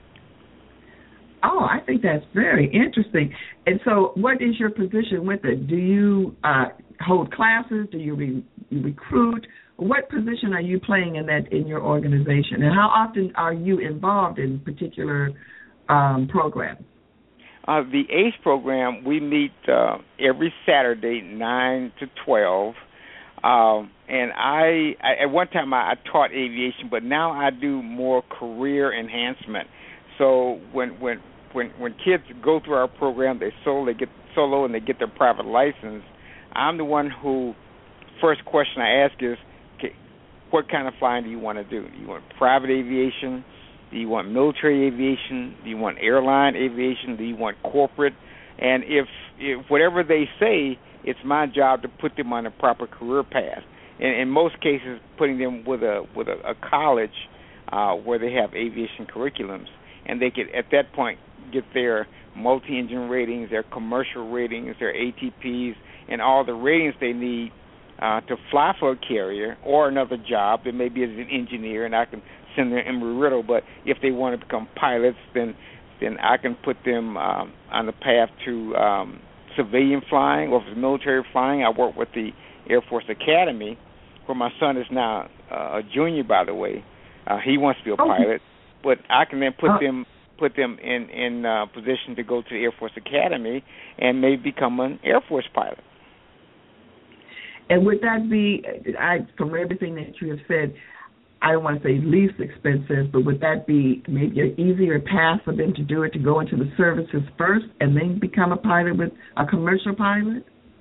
Oh, I think that's very interesting. And so what is your position with it? Do you uh, hold classes? Do you, re- you recruit? What position are you playing in that in your organization? And how often are you involved in particular um, programs? Uh, the A C E program, we meet uh, every Saturday, nine to twelve. Um, and I, I, at one time, I, I taught aviation, but now I do more career enhancement. So when when when when kids go through our program, they slowly get solo and they get their private license, I'm the one who, first question I ask is, okay, what kind of flying do you want to do? Do you want private aviation? Do you want military aviation? Do you want airline aviation? Do you want corporate? And if, if whatever they say, it's my job to put them on a proper career path. In, in most cases, putting them with a with a, a college uh, where they have aviation curriculums, and they could at that point get their multi-engine ratings, their commercial ratings, their A T Ps, and all the ratings they need uh, to fly for a carrier or another job. It may be as an engineer, and I can send them Embry-Riddle. But if they want to become pilots, then then I can put them um, on the path to um, civilian flying, or if it's military flying. I work with the Air Force Academy, where my son is now uh, a junior, by the way. Uh, he wants to be a oh. pilot, but I can then put oh. them put them in in uh, position to go to the Air Force Academy and maybe become an Air Force pilot. And would that be, I, from everything that you have said, I don't want to say least expensive, but would that be maybe an easier path for them to do it, to go into the services first and then become a pilot with a commercial pilot?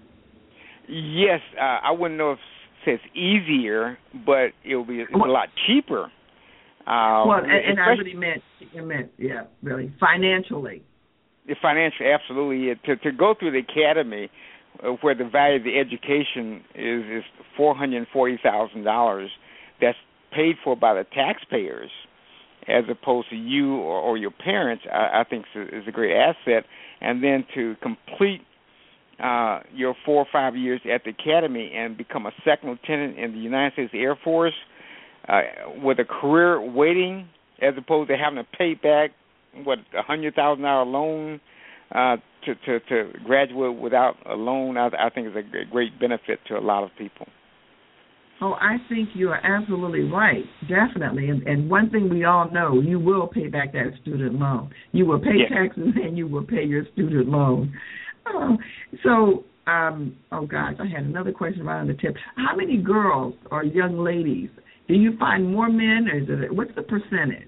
Yes, uh, I wouldn't know if it's easier, but it will be it's a lot cheaper. Um, well, and, and I really meant, I meant, yeah, really, financially. Financially, absolutely. To to go through the academy, uh, where the value of the education is is four hundred forty thousand dollars, that's paid for by the taxpayers, as opposed to you or, or your parents, I, I think is a, is a great asset. And then to complete uh, your four or five years at the academy and become a second lieutenant in the United States Air Force uh, with a career waiting, as opposed to having to pay back what a hundred thousand dollar loan uh, to, to to graduate without a loan, I, I think is a great benefit to a lot of people. Oh, I think you are absolutely right, definitely. And, and one thing we all know, you will pay back that student loan. You will pay yes. taxes and you will pay your student loan. Oh, so, um, oh gosh, I had another question right on the tip. How many girls or young ladies, do you find more men, or is it, what's the percentage?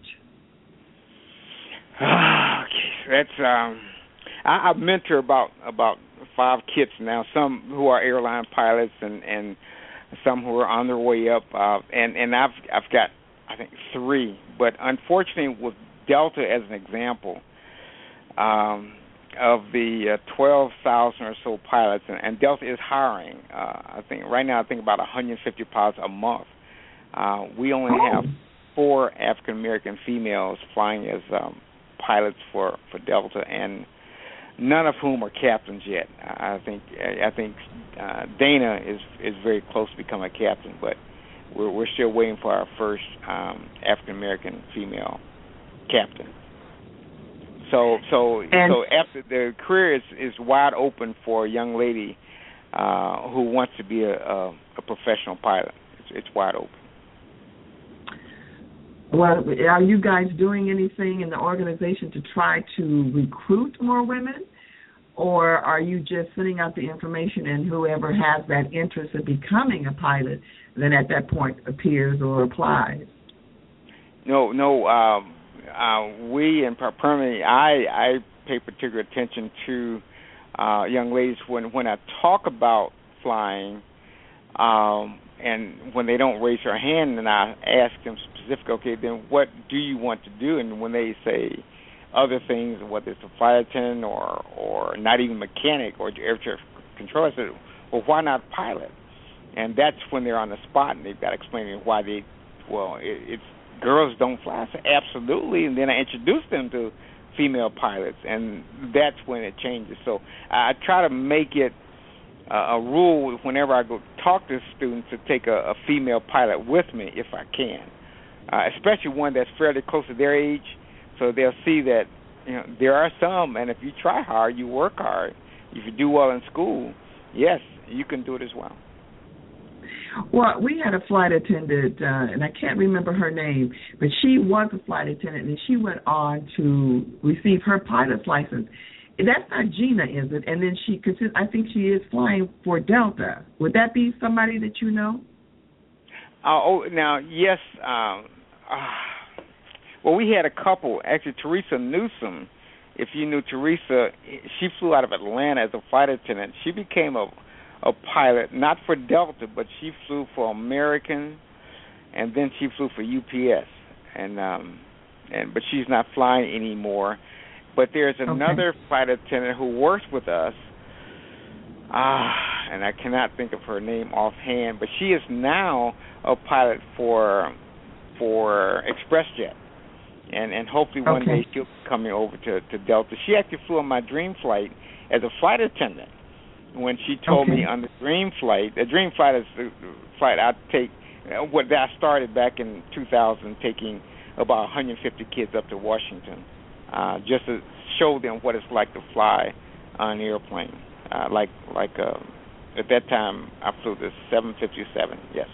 Okay, that's um, I, I mentor about about five kids now. Some who are airline pilots, and, and some who are on their way up. Uh, and and I've I've got I think three. But unfortunately, with Delta as an example, um, of the uh, twelve thousand or so pilots, and, and Delta is hiring. Uh, I think right now I think about one hundred fifty pilots a month. Uh, we only oh. have four African American females flying as um, pilots for, for Delta, and none of whom are captains yet. I think I think uh, Dana is is very close to becoming a captain, but we're we're still waiting for our first um, African American female captain. So so and so after the career is, is wide open for a young lady uh, who wants to be a, a, a professional pilot. It's, it's wide open. Well, are you guys doing anything in the organization to try to recruit more women, or are you just sending out the information and whoever has that interest in becoming a pilot then at that point appears or applies? No, no. Um, uh, we, and permanently, I, I pay particular attention to uh, young ladies when, when I talk about flying. Um, And when they don't raise their hand, and I ask them specifically, okay, then what do you want to do? And when they say other things, whether it's a flight attendant or, or not even mechanic or air traffic control, I said, well, why not pilot? And that's when they're on the spot, and they've got to explain to me why they, well, it, it's girls don't fly. I said, absolutely. And then I introduce them to female pilots, and that's when it changes. So I try to make it Uh, a rule whenever I go talk to students to take a, a female pilot with me if I can, uh, especially one that's fairly close to their age, so they'll see that you know there are some, and if you try hard, you work hard, if you do well in school, yes, you can do it as well. Well, we had a flight attendant, uh, and I can't remember her name, but she was a flight attendant, and she went on to receive her pilot's license. That's not Gina, is it? And then she, cause I think she is flying for Delta. Would that be somebody that you know? Uh, oh, now, yes. Um, uh, well, we had a couple. Actually, Teresa Newsom if you knew Teresa, she flew out of Atlanta as a flight attendant. She became a a pilot, not for Delta, but she flew for American, and then she flew for U P S. And um, and but she's not flying anymore. But there's another okay. flight attendant who works with us. Ah, and I cannot think of her name offhand, but she is now a pilot for for ExpressJet, and and hopefully one okay. day she'll be coming over to, to Delta. She actually flew on my dream flight as a flight attendant. When she told okay. me on the dream flight, the dream flight is the flight I take. What I started back in two thousand, taking about one hundred fifty kids up to Washington, uh, just to show them what it's like to fly on an airplane. Uh, like like uh, at that time, I flew the seven fifty-seven. Yes.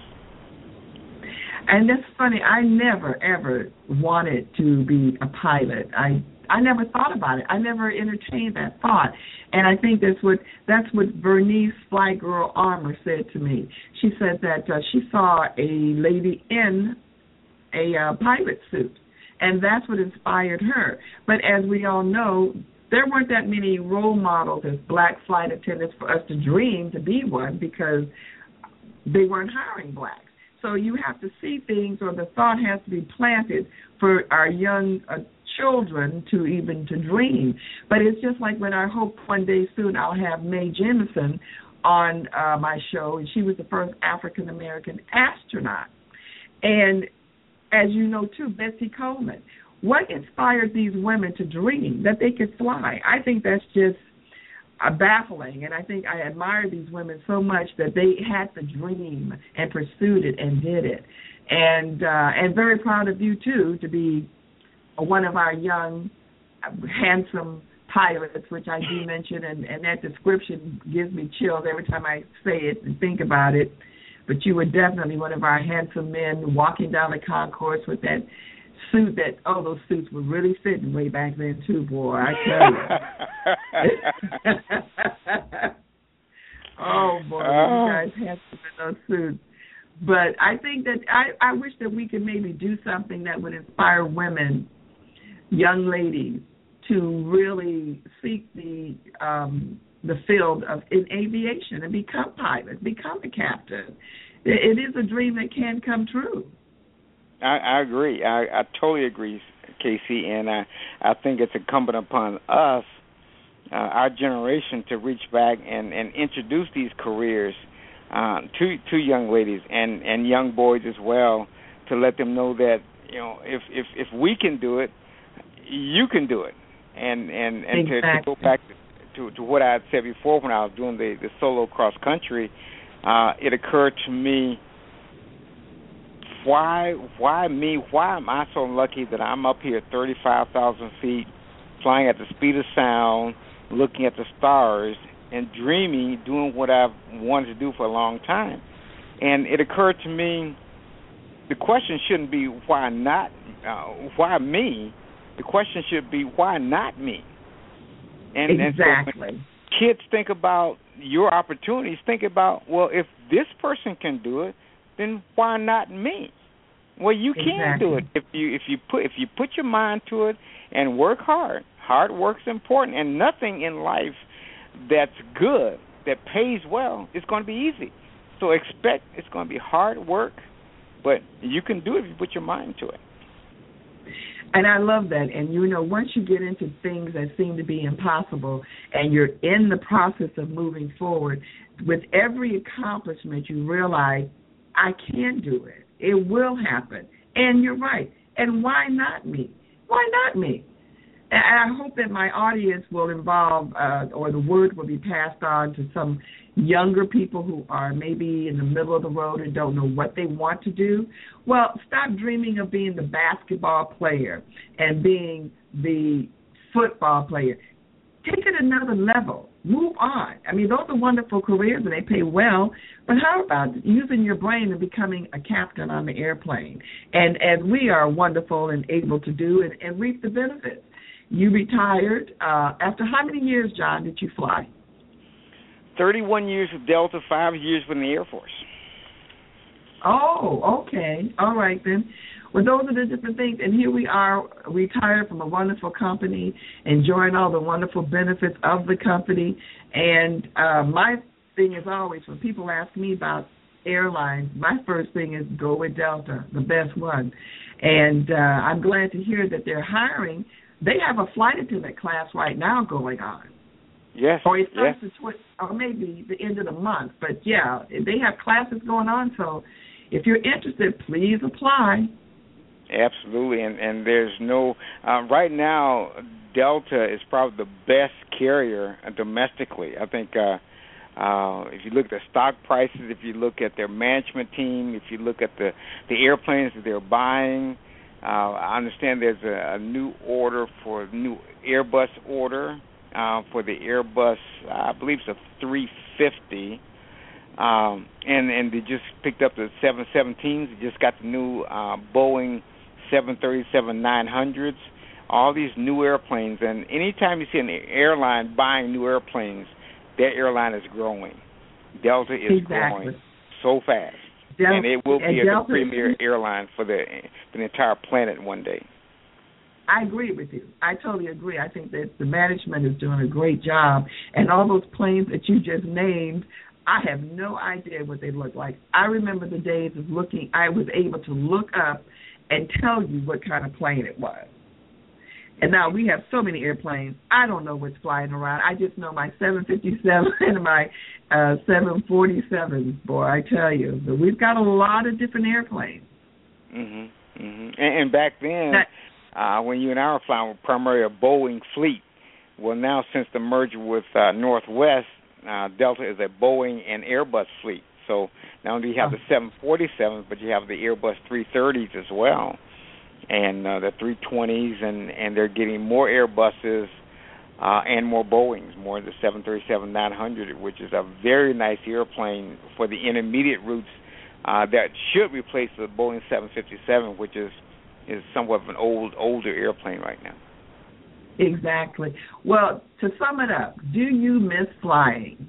And that's funny. I never ever wanted to be a pilot. I I never thought about it. I never entertained that thought. And I think that's what that's what Bernice Fly Girl Armour said to me. She said that uh, she saw a lady in a uh, pilot suit, and that's what inspired her. But as we all know, there weren't that many role models as black flight attendants for us to dream to be one, because they weren't hiring blacks. So you have to see things, or the thought has to be planted for our young uh, children to even to dream. But it's just like when I hope one day soon I'll have Mae Jemison on uh, my show, and she was the first African-American astronaut. And as you know, too, Betsy Coleman. What inspired these women to dream that they could fly? I think that's just uh, baffling, and I think I admire these women so much that they had the dream and pursued it and did it. And uh, and very proud of you, too, to be one of our young, handsome pilots, which I do mention, and, and that description gives me chills every time I say it and think about it. But you were definitely one of our handsome men walking down the concourse with that suit that, oh, those suits were really fitting way back then, too, boy, I tell you. Oh, boy, you guys had to in those suits. But I think that I, I wish that we could maybe do something that would inspire women, young ladies, to really seek the um, the field of in aviation and become pilots, become a captain. It, it is a dream that can come true. I, I agree. I, I totally agree, Casey, and I, I think it's incumbent upon us, uh, our generation, to reach back and, and introduce these careers uh, to to young ladies and, and young boys as well, to let them know that, you know, if if, if we can do it, you can do it. And and, and exactly. to, to go back to, to, to what I had said before when I was doing the, the solo cross country, uh, it occurred to me, why why me? Why am I so lucky that I'm up here at thirty-five thousand feet, flying at the speed of sound, looking at the stars, and dreaming, doing what I've wanted to do for a long time? And it occurred to me, the question shouldn't be why not, uh, why me? The question should be, why not me? And, exactly. And so kids think about your opportunities, think about, well, if this person can do it, then why not me? Well, you can exactly. do it if you if you put if you put your mind to it and work hard. Hard work's important, and nothing in life that's good, that pays well, is going to be easy. So expect it's going to be hard work, but you can do it if you put your mind to it. And I love that. And, you know, once you get into things that seem to be impossible and you're in the process of moving forward, with every accomplishment you realize, I can do it. It will happen. And you're right. And why not me? Why not me? And I hope that my audience will involve, uh, or the word will be passed on to some younger people who are maybe in the middle of the road and don't know what they want to do. Well, stop dreaming of being the basketball player and being the football player. Take it another level. Move on. I mean, those are wonderful careers and they pay well, but how about using your brain and becoming a captain on the airplane? And as we are wonderful and able to do, and, and reap the benefits. You retired. Uh, after how many years, John, did you fly? thirty-one years with Delta, five years with the Air Force. Oh, okay. All right, then. Well, those are the different things. And here we are, retired from a wonderful company, enjoying all the wonderful benefits of the company. And uh, my thing is always, when people ask me about airlines, my first thing is go with Delta, the best one. And uh, I'm glad to hear that they're hiring. They have a flight attendant class right now going on. Yes. Or it starts yes. the tw- or maybe the end of the month. But, yeah, they have classes going on. So if you're interested, please apply. Absolutely. And, and there's no uh, – right now, Delta is probably the best carrier domestically. I think uh, uh, if you look at the stock prices, if you look at their management team, if you look at the, the airplanes that they're buying, uh, I understand there's a, a new order for a new Airbus order. Uh, for the Airbus, I believe it's a three fifty, um, and and they just picked up the seven seventeens. They just got the new uh, Boeing seven thirty-seven nine hundreds. All these new airplanes, and anytime you see an airline buying new airplanes, that airline is growing. Delta is exactly. growing so fast, Del- and it will be and the Delta premier is- airline for the for the entire planet one day. I agree with you. I totally agree. I think that the management is doing a great job. And all those planes that you just named, I have no idea what they look like. I remember the days of looking, I was able to look up and tell you what kind of plane it was. And now we have so many airplanes, I don't know what's flying around. I just know my seven fifty-seven and my uh, seven forty-seven, boy, I tell you. But we've got a lot of different airplanes. Mm-hmm, mm-hmm. And, and back then... That, Uh, when you and I were flying with primarily a Boeing fleet. Well, now since the merger with uh, Northwest, uh, Delta is a Boeing and Airbus fleet. So not only do you have the seven forty-sevens, but you have the Airbus three thirties as well, and uh, the three twenties, and, and they're getting more Airbuses uh, and more Boeings, more of the seven thirty-seven nine hundred, which is a very nice airplane for the intermediate routes uh, that should replace the Boeing seven fifty-seven, which is is somewhat of an old, older airplane right now. Exactly. Well, to sum it up, do you miss flying?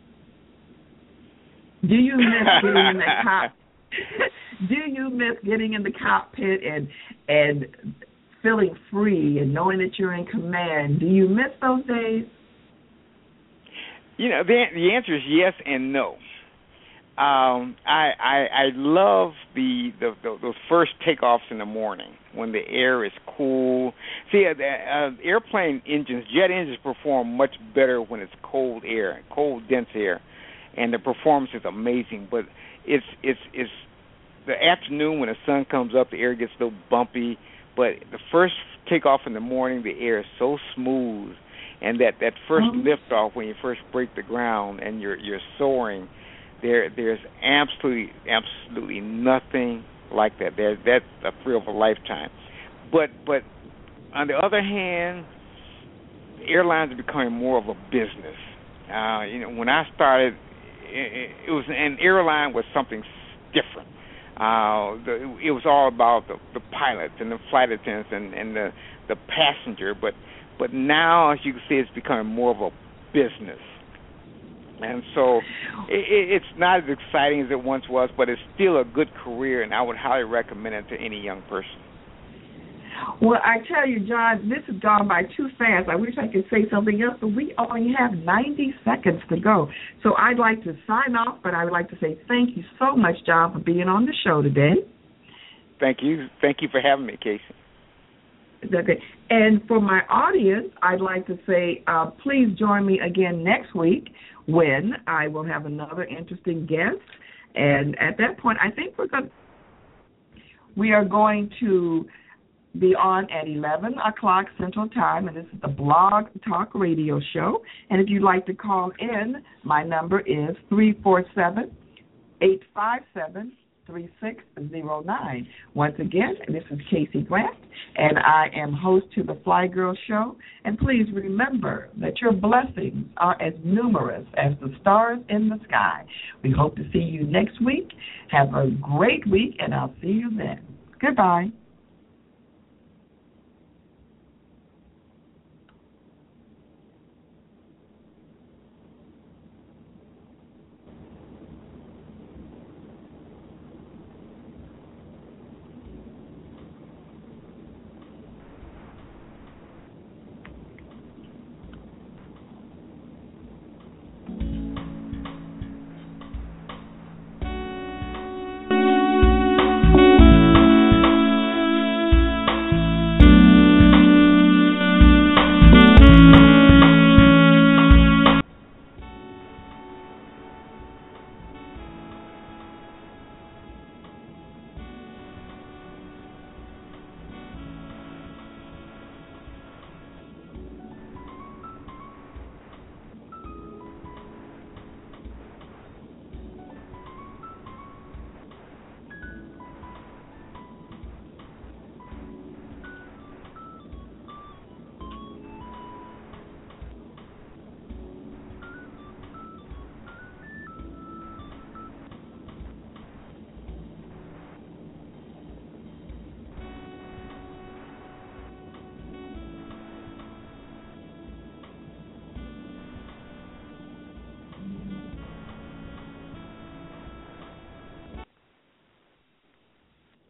Do you miss getting in the cop? Do you miss getting in the cockpit and and feeling free and knowing that you're in command? Do you miss those days? You know, the the answer is yes and no. Um, I, I I love the, the, the those first takeoffs in the morning when the air is cool. See, uh, uh, airplane engines, jet engines perform much better when it's cold air, cold dense air, and the performance is amazing. But it's it's it's the afternoon when the sun comes up, the air gets a little bumpy. But the first takeoff in the morning, the air is so smooth, and that, that first mm-hmm. liftoff when you first break the ground and you're you're soaring. There, there's absolutely, absolutely nothing like that. There, that's a thrill of a lifetime. But, but on the other hand, airlines are becoming more of a business. Uh, you know, when I started, it, it was an airline was something different. Uh, the, it was all about the, the pilots and the flight attendants and, and the the passenger. But, but now, as you can see, it's becoming more of a business. And so it, it's not as exciting as it once was, but it's still a good career, and I would highly recommend it to any young person. Well, I tell you, John, this has gone by too fast. I wish I could say something else, but we only have ninety seconds to go. So I'd like to sign off, but I would like to say thank you so much, John, for being on the show today. Thank you. Thank you for having me, Casey. Okay. And for my audience, I'd like to say uh, please join me again next week when I will have another interesting guest. And at that point, I think we're going we are going to be on at eleven o'clock Central Time, and this is the Blog Talk Radio Show. And if you'd like to call in, my number is three four seven, eight five seven, three six zero nine. Once again, this is Casey Grant, and I am host to the Fly Girl Show. And please remember that your blessings are as numerous as the stars in the sky. We hope to see you next week. Have a great week, and I'll see you then. Goodbye.